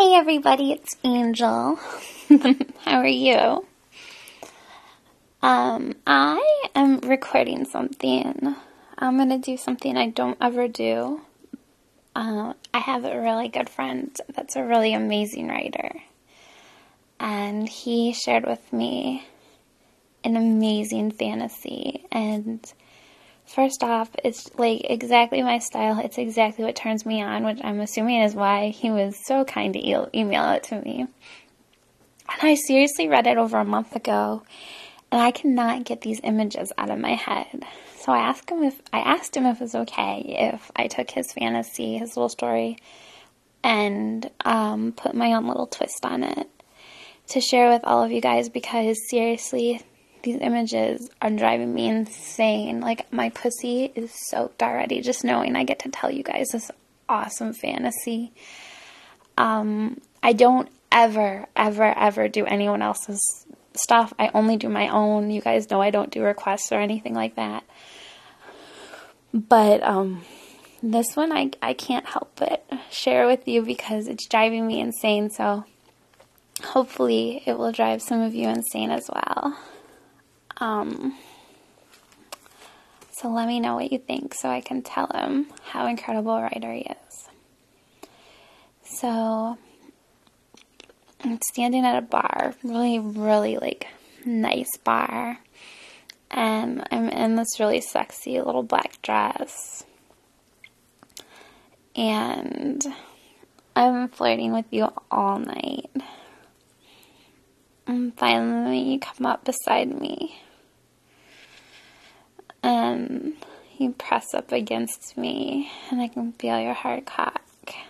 Hey everybody, it's Angel. How are you? I am recording something. I'm going to do something I don't ever do. I have a really good friend that's a really amazing writer. And he shared with me an amazing fantasy. And first off, it's like exactly my style. It's exactly what turns me on, which I'm assuming is why he was so kind to email it to me. And I seriously read it over a month ago, and I cannot get these images out of my head. So I asked him if it was okay if I took his fantasy, his little story, and put my own little twist on it to share with all of you guys, because seriously, these images are driving me insane. Like, my pussy is soaked already just knowing I get to tell you guys this awesome fantasy. I don't ever do anyone else's stuff. I only do my own. You guys know I don't do requests or anything like that. But this one I can't help but share with you because it's driving me insane. So hopefully it will drive some of you insane as well. So let me know what you think so I can tell him how incredible a writer he is. So I'm standing at a bar, really like nice bar, and I'm in this really sexy little black dress, and I'm flirting with you all night, and finally you come up beside me, and you press up against me, and I can feel your hard cock.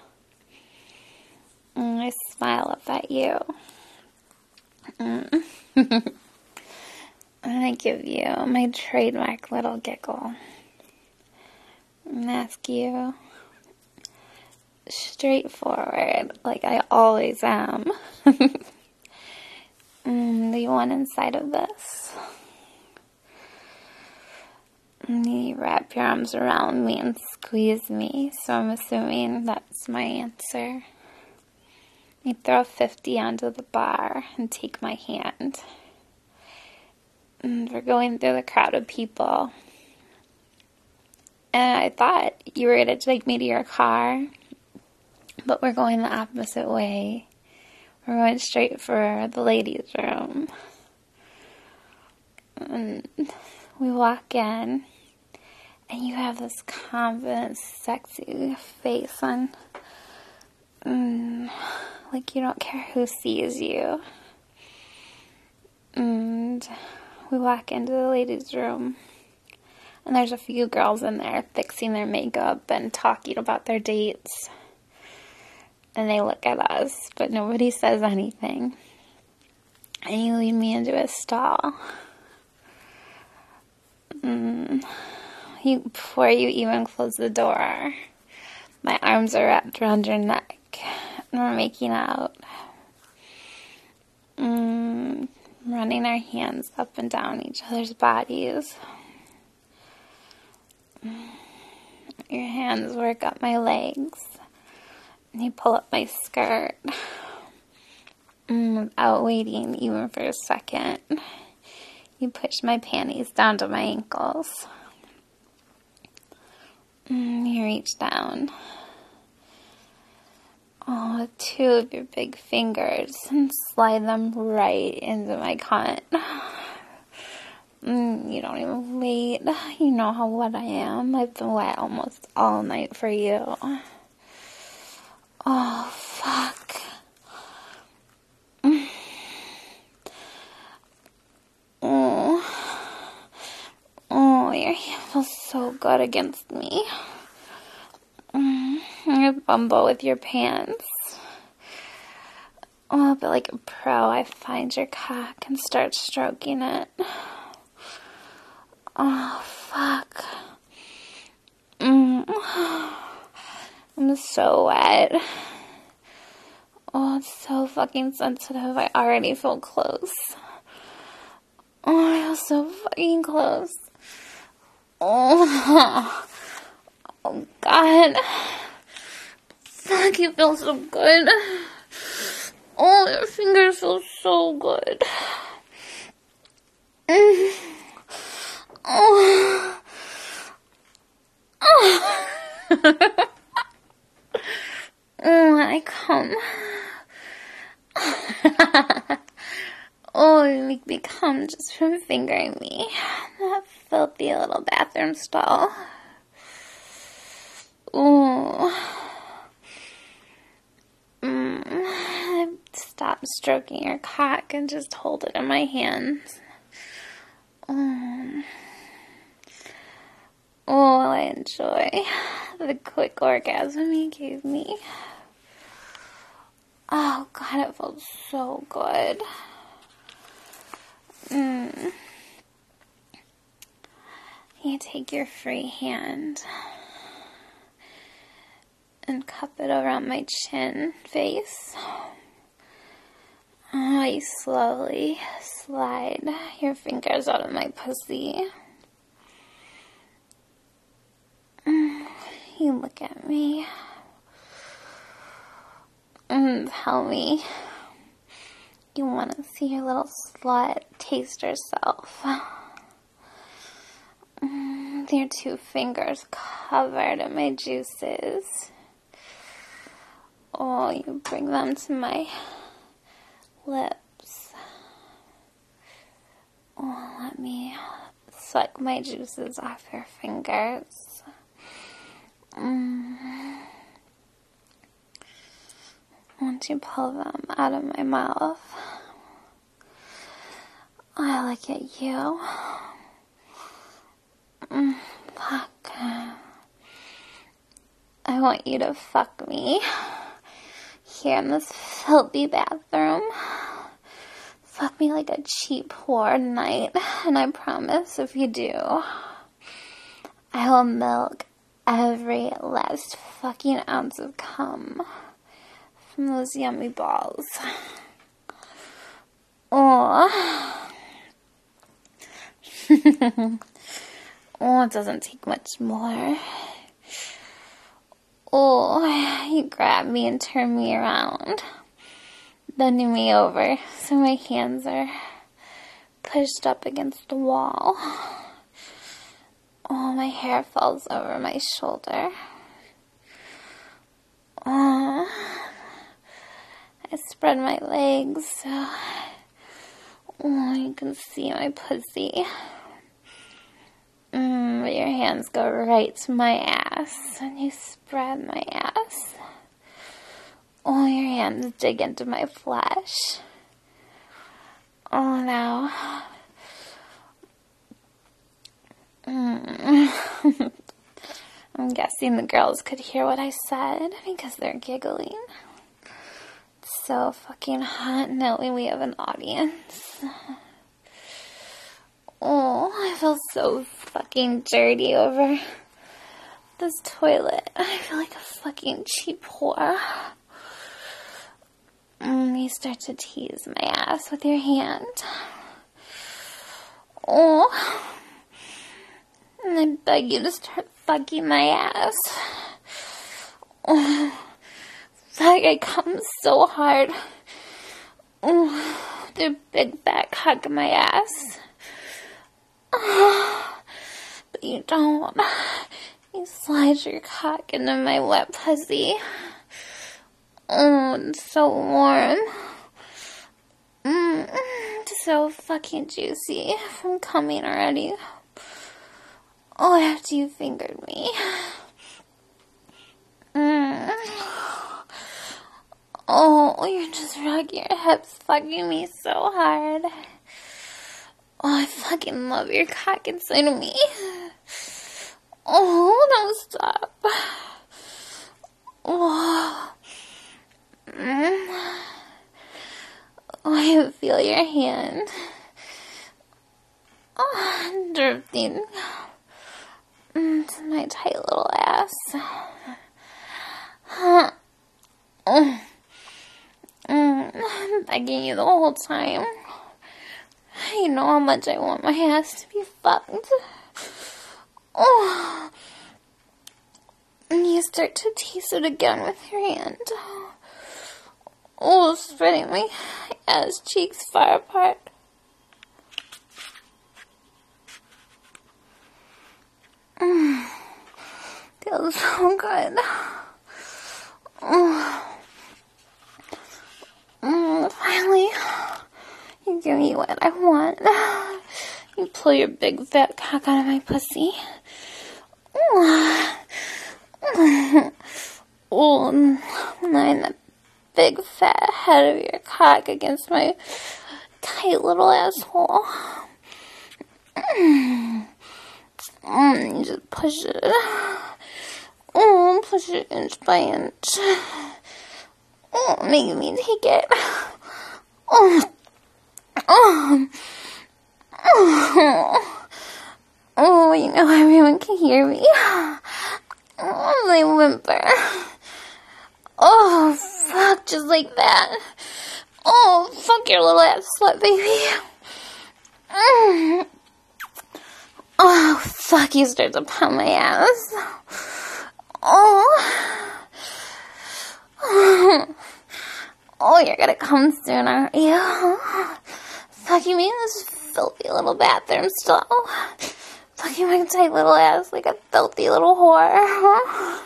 And I smile up at you. And I give you my trademark little giggle. And ask you, straightforward, like I always am, do you want inside of this? And you wrap your arms around me and squeeze me, so I'm assuming that's my answer. You throw 50 onto the bar and take my hand. And we're going through the crowd of people. And I thought you were going to take me to your car, but we're going the opposite way. We're going straight for the ladies' room. And we walk in, and you have this confident, sexy face on. Like you don't care who sees you. And we walk into the ladies' room, and there's a few girls in there fixing their makeup and talking about their dates. And they look at us, but nobody says anything. And you lead me into a stall. Before you even close the door, my arms are wrapped around your neck. And we're making out. Running our hands up and down each other's bodies. Your hands work up my legs. And you pull up my skirt. Without waiting even for a second. You push my panties down to my ankles. You reach down. With two of your big fingers and slide them right into my cunt. You don't even wait. You know how wet I am. I've been wet almost all night for you. Oh, fuck. Oh, your hand feels so good against me. You bumble with your pants. Oh, but like a pro, I find your cock and start stroking it. Oh, fuck. I'm so wet. Oh, it's so fucking sensitive. I already feel close. Oh, I feel so fucking close. Oh, oh God. Fuck, you feel so good. Oh, your fingers feel so good. Oh. Oh. Oh, I come. Oh, you make me come just from fingering me. That filthy little bathroom stall. Oh. Stop stroking your cock and just hold it in my hands. Oh, I enjoy the quick orgasm you gave me. Oh, God, it feels so good. You take your free hand and cup it around my chin face. Oh, you slowly slide your fingers out of my pussy. You look at me and tell me you want to see your little slut taste herself. Your 2 fingers covered in my juices. Oh, you bring them to my lips. Oh, let me suck my juices off your fingers. Once you pull them out of my mouth, I look at you. Fuck. I want you to fuck me here in this filthy bathroom. Fuck me like a cheap whore tonight, and I promise if you do, I will milk every last fucking ounce of cum from those yummy balls. Oh. Oh, it doesn't take much more. Oh, you grab me and turn me around, bending me over so my hands are pushed up against the wall. Oh, my hair falls over my shoulder. Oh, I spread my legs so you can see my pussy. But your hands go right to my ass, and you spread my ass. Oh, your hands dig into my flesh. Oh, now. I'm guessing the girls could hear what I said because they're giggling. It's so fucking hot knowing we have an audience. Oh, I feel so fucking dirty over this toilet. I feel like a fucking cheap whore. You start to tease my ass with your hand. Oh, and I beg you to start fucking my ass. Oh, fuck, I come so hard. Oh, the big fat cock in my ass. But you don't. You slide your cock into my wet pussy. Oh, it's so warm. It's so fucking juicy from coming already. Oh, after you fingered me. Oh, you're just rocking your hips, fucking me so hard. Oh, I fucking love your cock inside of me. Oh, don't stop. Oh. Oh, I feel your hand. Oh, drifting to my tight little ass. I'm begging you the whole time. You know how much I want my ass to be fucked. Oh. And you start to tease it again with your hand. Oh, spreading my ass cheeks far apart. Feels so good. Finally, you give me what I want. You pull your big fat cock out of my pussy. Oh, line the big fat head of your cock against my tight little asshole. You just push it. Oh, push it inch by inch. Oh, make me take it. Oh, you know everyone can hear me. Oh, my whimper. Oh, fuck, just like that. Oh, fuck your little ass slut, baby. Oh, fuck, you start to pound my ass. Oh, you're gonna come soon, aren't you? Fuck, you mean this filthy little bathroom stall? Fuck, you my tight little ass like a filthy little whore.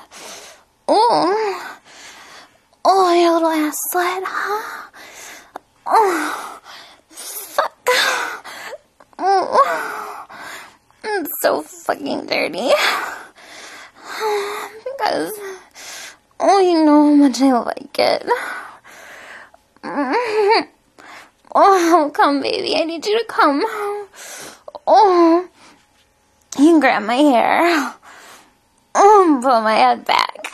Oh, your little ass slut, huh? Oh, fuck. It's so fucking dirty. Because, you know how much I like it. Oh, come, baby. I need you to come. Oh, you can grab my hair. Pull my head back.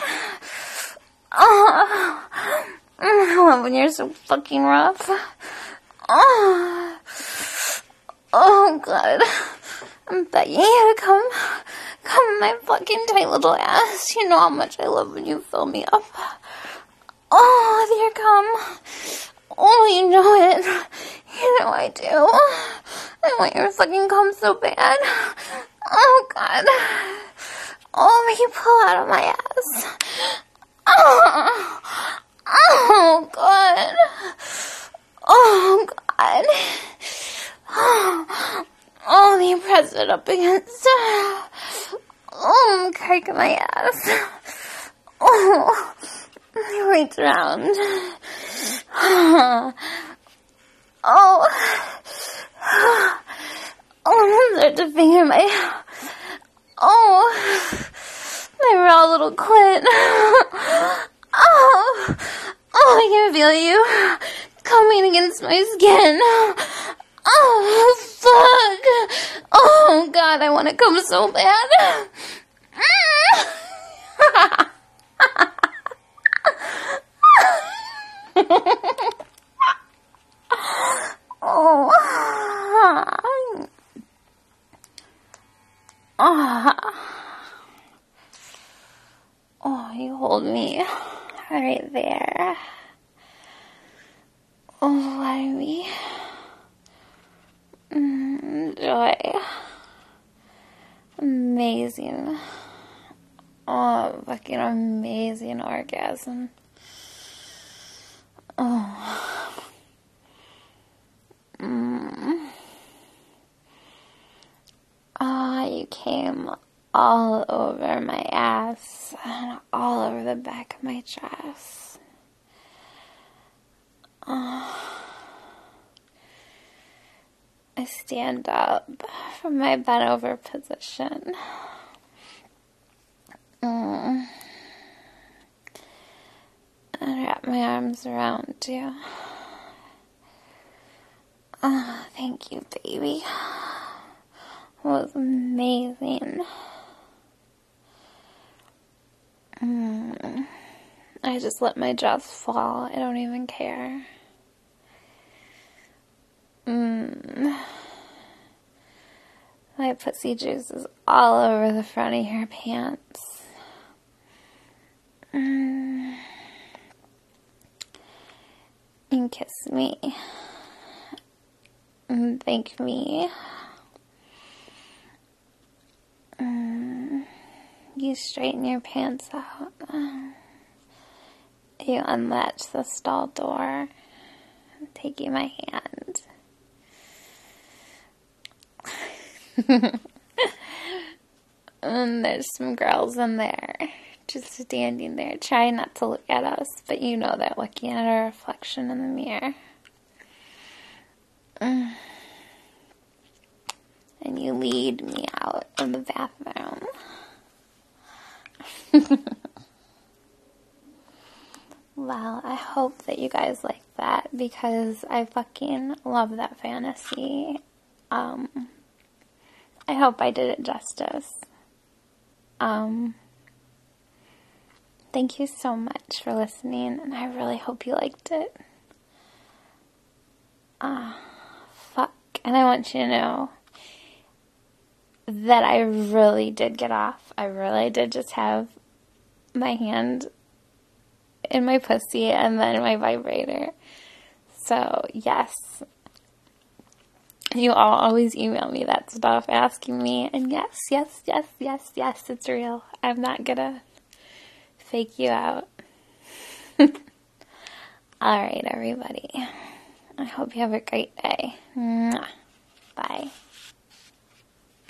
I love when you're so fucking rough. Oh, God. I'm begging you to come. Come in my fucking tight little ass. You know how much I love when you fill me up. Oh, there come. Oh, you know it. You know I do. I want your fucking cum so bad. Oh, God. Oh, make you pull out of my ass. Oh, God. Oh, God. Oh, you press it up against. Oh, I'm cracking my ass. Oh, you reach around. Oh, I'm start to finger my. Oh, my raw little clit. Oh, I can feel you coming against my skin. Oh, fuck. Oh, God, I want to come so bad. Oh, you hold me right there. Oh, let me enjoy. Amazing. Oh, fucking amazing orgasm. Oh. Oh, you came all over my ass and all over the back of my chest. Oh. I stand up from my bent over position. And wrap my arms around you. Oh, thank you, baby. It was amazing. I just let my jaws fall. I don't even care. My pussy juice is all over the front of your pants. You can kiss me. And thank me. You straighten your pants out. You unlatch the stall door, taking my hand. And there's some girls in there, just standing there, trying not to look at us, but you know they're looking at our reflection in the mirror. And you lead me out of the bathroom. Well, I hope that you guys like that, because I fucking love that fantasy. I hope I did it justice. Thank you so much for listening, and I really hope you liked it. Fuck. And I want you to know that I really did get off. I really did just have my hand in my pussy and then my vibrator. So, yes. You all always email me that stuff, asking me, and yes, it's real. I'm not gonna fake you out. Alright, everybody. I hope you have a great day. Mwah. Bye.